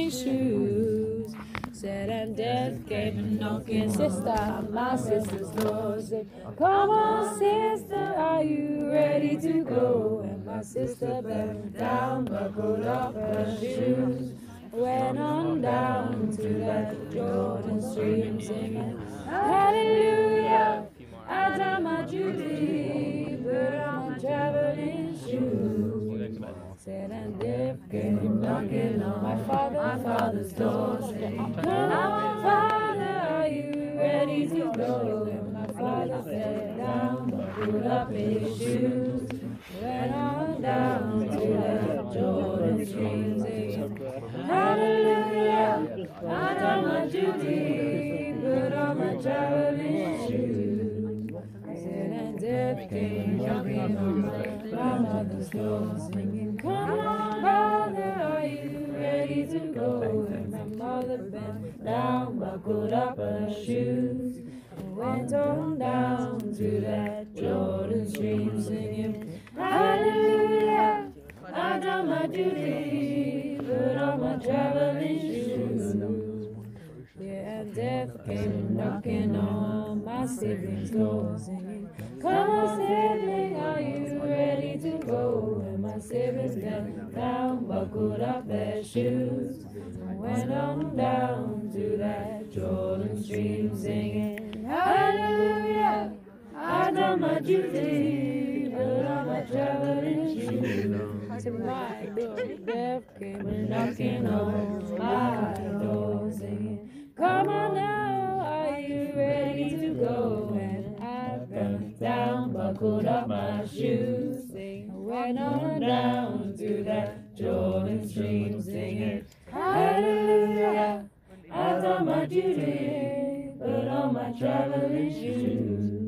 traveling shoes. Said and death came knocking, sister, my sister's door. Said, come on, sister, are you ready to go? And my sister bent down, buckled up her shoes, went on down to that Jordan stream, singing, hallelujah, I done my duty, put on my traveling shoes. Said and death came knocking on my father's door, saying, come on, Father, are you ready to go? And my father sat down, buckled up his shoes, went on down to that Jordan stream, singing, hallelujah, I done my duty, put on my traveling shoes. Said and death came knocking on my mother's door, singing, come on, brother, are you ready to go? And my mother bent down, buckled up her shoes, and went on down to that Jordan stream, singing, hallelujah, I done my duty, put on my traveling shoes. Yeah, and death came knocking on my sibling's door, singing, come on, sibling, are you ready to go? And my siblings bent down, buckled up their shoes, and went on down to that Jordan stream, singing, hallelujah, I done my duty, put on my traveling shoes. To my door, death came knocking on my door, singing, come on now, are you ready to go? And I bent down, buckled up my shoes, singing, went on down to that Jordan stream, singing, hallelujah, I done my duty, put on my traveling shoes.